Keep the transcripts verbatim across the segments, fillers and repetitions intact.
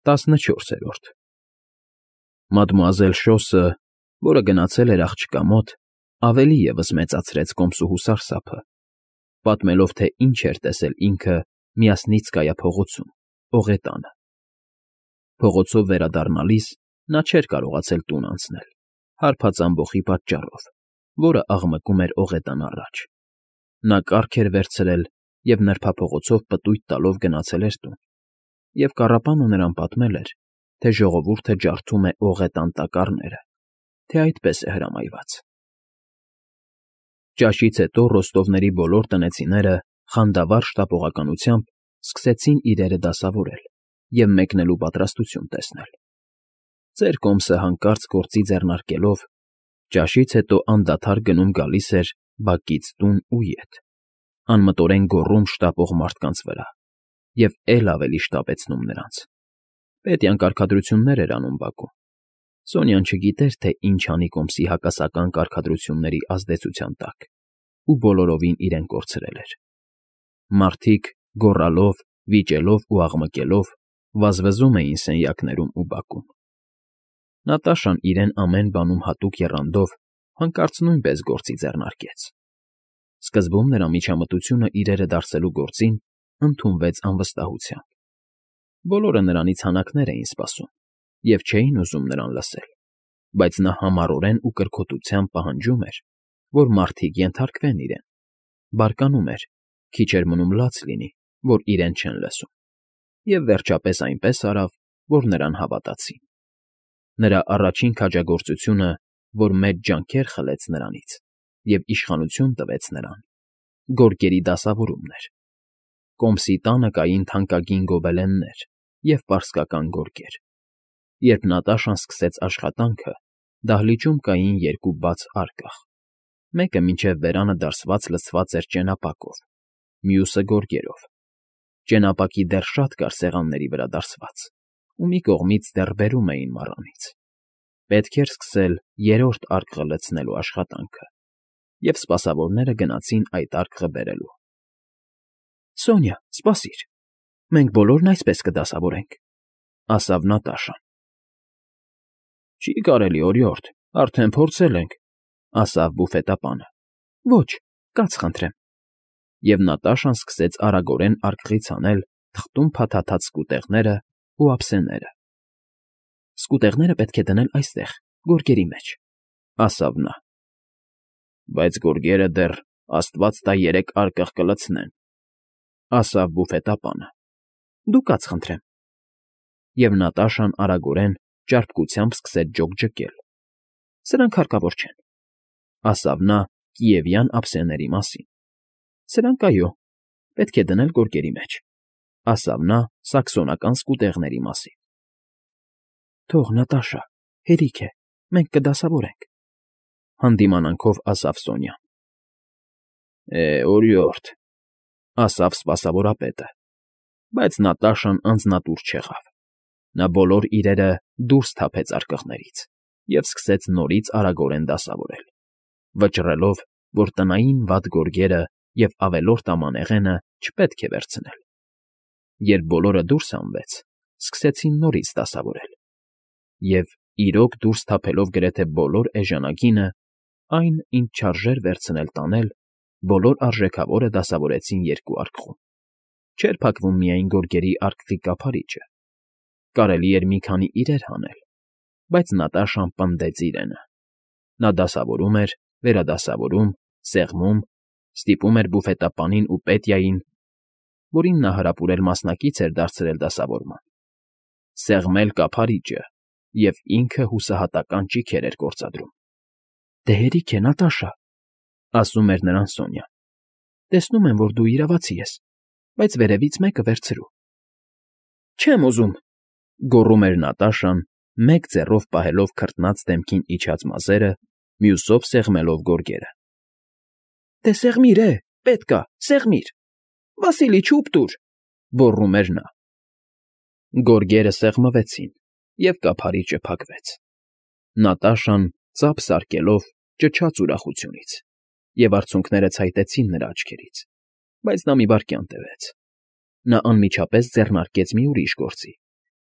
տասնչորսերորդ Մադմուազել Շոսը, որը գնացել էր աղջկա մոտ, ավելի ևս մեծացրեց կոմսուհու սարսափը, պատմելով, թե ինչ էր տեսել ինքը Միասնիցկայա փողոցում, Օղետանը. Փողոցով վերադառնալիս նա չէր կարողացել տուն անցնել, հարբած ամբոխի պատճառով, որը աղմկում էր Օղետան առաջ. նա կառք էր վերցրել և նրբափողոցով պտույտ տալով գնացել էր տուն, և կառապանը նրան պատմել էր, թե ժողովուրդը ջարդում է Օղետան տակառները, թե այդպես է հրամայված։ Ճաշից հետո Ռոստովների բոլոր տնեցիները խանդավառ շտապողականությամբ սկսեցին իրերը դասավորել և մեկնելու պատրաստություն տեսնել։ Ծեր կոմսը հանկարծ գործի ձեռնարկելով, ճաշից հետո անդադար գնում֊գալիս էր բակից տուն ու ետ, անմտորեն գոռում շտապող մարդկանց վրա և էլ ավելի շտապեցնում նրանց։ Պետյան կարգադրություններ էր անում բակում։ Սոնյան չգիտեր, թե ինչ անի կոմսի հակասական կարգադրությունների ազդեցության տակ ու բոլորովին իրեն կորցրել էր։ Մարդիկ, գոռալով, վիճելով ու աղմկելով, վազվզում էին սենյակներում ու բակում։ Նատաշան իրեն ամեն բանում հատուկ եռանդով հանկարծ նույնպես գործի ձեռնարկեց։ Սկզբում նրա միջամտությունը իրերը դարձելու գործին ընդունվեց անվստահությամբ։ Բոլորը նրանից հանակներ էին սպասում և չէին ուզում նրան լսել, բայց նա համառորեն ու կրքոտությամբ պահանջում էր, որ մարդիկ ենթարկվեն իրեն, բարկանում էր, քիչ էր մնում լաց լինի, որ իրեն չեն լսում, և վերջապես այնպես արավ, որ նրան հավատացին։ Նրա առաջին քաջագործությունը, որ մեծ ջանքեր խլեց նրանից և իշխանություն տվեց նրան, գորգերի դասավորումն էր։ Կոմսի տանը կային թանկագին գոբելեններ և պարսկական գորգեր։ Երբ Նատաշան սկսեց աշխատանքը, դահլիճում կային երկու բաց առկաղ, մեկը մինչև բերանը դարսված լցված էր ճենապակով, մյուսը՝ գորգերով։ Ճենապակի դեռ շատ կար սեղանների վրա դարսված, ու մի կողմից դեռ բերում էին մառանից։ Պետք էր սկսել երրորդ արկղը լցնելու աշխատանքը, և սպասավորները գնացին այդ արկղը բերելու։ ֊ Սոնյա, սպասիր, մենք բոլորն այսպես կդասավորենք,֊ ասավ Նատաշան։ ֊ Չի կարելի, օրիորդ, արդեն փորձել ենք,֊ ասավ բուֆետապանը։ ֊ Ոչ, կաց խնդրեմ։ Եվ Նատաշան սկսեց արագորեն արկղից հանել թղթում փաթաթած սկուտեղներն ու ափսեները։ ֊ Սկուտեղները պետք է դնել այստեղ, գորգերի մեջ,֊ ասավ նա։ ֊ Բայց գորգերը դեռ, աստված տա, երեք արկղ կլցնեն,֊ ասավ բուֆետապանը։ ֊ Դու կաց խնդրեմ։ Եվ Նատաշան արագորեն ճարպկությամբ սկսեց ջոկջկել։ ֊ Սրանք հարկավոր չեն,֊ ասավ նա կիևյան ափսեների մասին։ ֊ Սրանք, այո, պետք է դնել գորգերի մեջ,֊ ասավ նա սաքսոնական սկուտեղների մասին։ ֊ Թող, Նատաշա, հերիք է, մենք կդասավորենք,֊ հանդիմանանքով ասավ Սոնյան։ ֊ Է, օրիորդ,֊ ասավ սպասավորապետը, բայց Նատաշան անձնատուր չեղավ։ Նա բոլոր իրերը դուրս թափեց արկղներից և սկսեց նորից արագորեն դասավորել, վճռելով, որ տնային վատ գորգերը և ավելորդ ամանեղենը չպետք է վերցնել։ Երբ բոլորը դուրս հանվեց, սկսեցին նորից դասավորել, և, իրոք դուրս թափելով գրեթե բոլոր էժանագինը, այն, ինչ չարժեր վերցնել տանել, բոլոր արժեքավորը դասավորեցին երկու արկղում։ Չէր փակվում միայն գորգերի արկղի կափարիչը, կարելի էր մի քանի իրեր հանել, բայց Նատաշան պնդեց իրենը։ Նա դասավորում էր, վերադասավորում, սեղմում, ստիպում էր բուֆետապանին ու Պետյային, որին նա հարապուրել մասնակից էր դարձրել դասավորման, սեղմել կափարիչը և ինքը հուսահատական ճիգեր էր գործադրում։ ֊ Դե հերիք է, Նատաշա,֊ ասում էր նրան Սոնյան։ Տեսնում եմ, որ դու իրավացի ես, բայց վերևից մեկը վերցրու։ ֊ Չեմ ուզում,֊ գոռում էր Նատաշան, մեկ ձեռով պահելով քրտնած դեմքին իջած մազերը, մյուսով սեղմելով գորգերը։ ֊ Դե սեղմիր, է, պետք ա, սեղմիր… Վասիլի, չուփ տուր,֊ գոռում էր նա։ Գորգերը սեղմվեցին, և կափարիչը փակվեց։ Նատաշան, ծափ զարկելով, ճչաց ուրախությունից, և արցունքները ցայտեցին նրա աչքերից, բայց նա մի վայրկյան տևեց։ Նա անմիջապես ձեռնարկեց մի ուրիշ գործի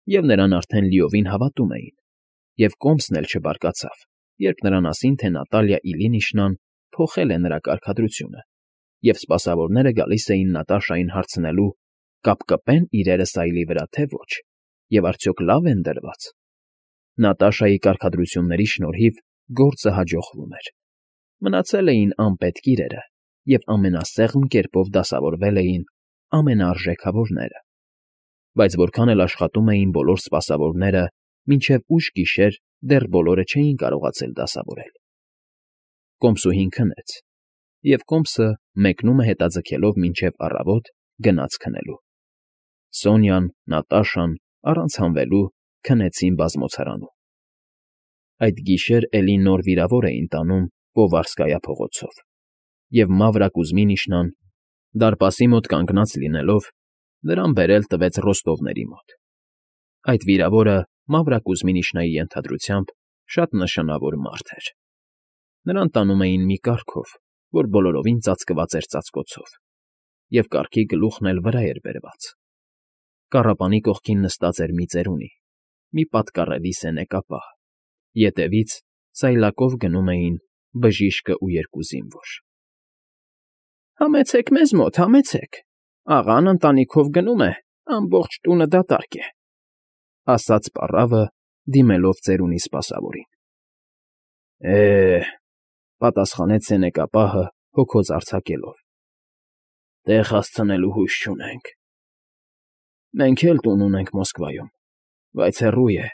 և նրան արդեն լիովին հավատում էին, և կոմսն էլ չբարկացավ, երբ նրան ասին, թե Նատալիա Իլինիշնան փոխել է նրա կարգադրությունը, և սպասավորները գալիս էին Նատաշային հարցնելու՝ կապկպե՞ն իրերը սայլի վրա, թե ոչ, և արդյոք լավ են դրված։ Նատաշայի կարգադրությունների շնորհիվ գործը հաջողվում էր։ Մնացել էին անպետք իրերը, և ամենասեղմ կերպով դասավորվել էին ամենաարժեքավորները։ Բայց որքան էլ աշխատում էին բոլոր սպասավորները, մինչև ուշ գիշեր դեռ բոլորը չէին կարողացել դասավորել։ Կոմսուհին քնեց, և կոմսը, մեկնումը հետաձգելով մինչև առավոտ, գնաց քնելու։ Սոնյան, Նատաշան, առանց հանվելու, քնեցին բազմոցարանում։ Այդ գիշեր էլի նոր վիրավոր էին տանում Պովարսկայա փողոցով, և Մավրա Կուզմինիշնան, դարպասի մոտ կանգնած լինելով, նրան բերել տվեց Ռոստովների մոտ։ Այդ վիրավորը, Մավրա Կուզմինիշնայի ենթադրությամբ, շատ նշանավոր մարդ էր։ Նրան տանում էին մի կառքով, որ բոլորովին ծածկված էր ծածկոցով, և կառքի գլուխն էլ վրա էր բերված։ Կառապանի կողքին նստած էր մի ծերունի, մի պատկառելի սենեկապահ, ետևից սայլակով գնում էին բժիշկն ու երկու զինվոր։ ֊ Համեցեք մեզ մոտ, համեցեք, աղան ընտանիքով գնում է, ամբողջ տունը դատարկ է, ֊ ասաց պառավը, դիմելով ծերունի սպասավորին։ ֊ Է՜, ֊ պատասխանեց սենեկապահը, հոգոց արձակելով, ֊ տեղ հասցնելու հույս չունենք։ Մենք էլ տուն ունենք Մոսկվայում, բայց հեռու է,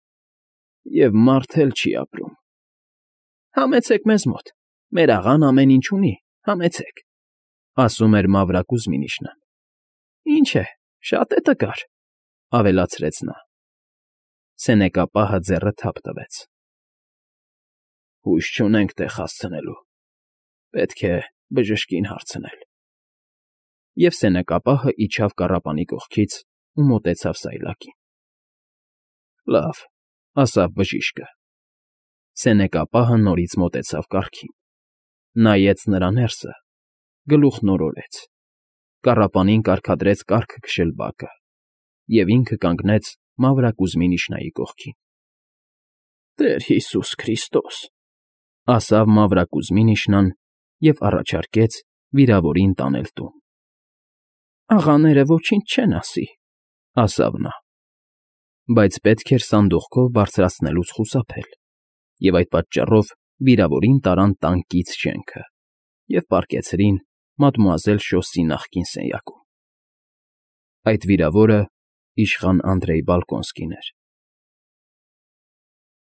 և մարդ էլ չի ապրում։ ֊ Համեցեք մեզ մոտ, մեր աղան ամեն ինչ ունի, համեցեք, ֊ ասում էր Մավրա Կուզմինիշնան։ ֊ Ինչ է, շատ է տկար, ֊ ավելացրեց նա։ Սենեկապահը ձեռը թափ տվեց։ ֊ Հույս չունենք տեղ հասցնելու, պետք է բժշկին հարցնել։ Եվ սենեկապահը իջավ կառապանի կողքից ու մոտեցավ սայլակին։ ֊ Լավ, ֊ ասաց բժիշկը։ Սենեկապահը նորից մոտեցավ կառքին, նայեց նրա ներսը, գլուխն օրորեց, կառապանին կարգադրեց կառքը քշել բակը և ինքը կանգնեց Մավրա Կուզմինիշնայի կողքին։ ֊ Տեր Հիսուս Քրիստոս, ֊ ասավ Մավրա Կուզմինիշնան և առաջարկեց վիրավորին տանել տուն։ ֊ Աղաները ոչինչ չեն ասի, ֊ ասավ նա։ Բայց պետք էր սանդուղքով բարձրացնելուց խուսափել, և այդ պատճառով վիրավորին տարան տան կից շենքը և պառկեցրին մադմուազել Շոսսի նախկին սենյակում։ Այդ վիրավորը իշխան Անդրեյ Բալկոնսկին էր։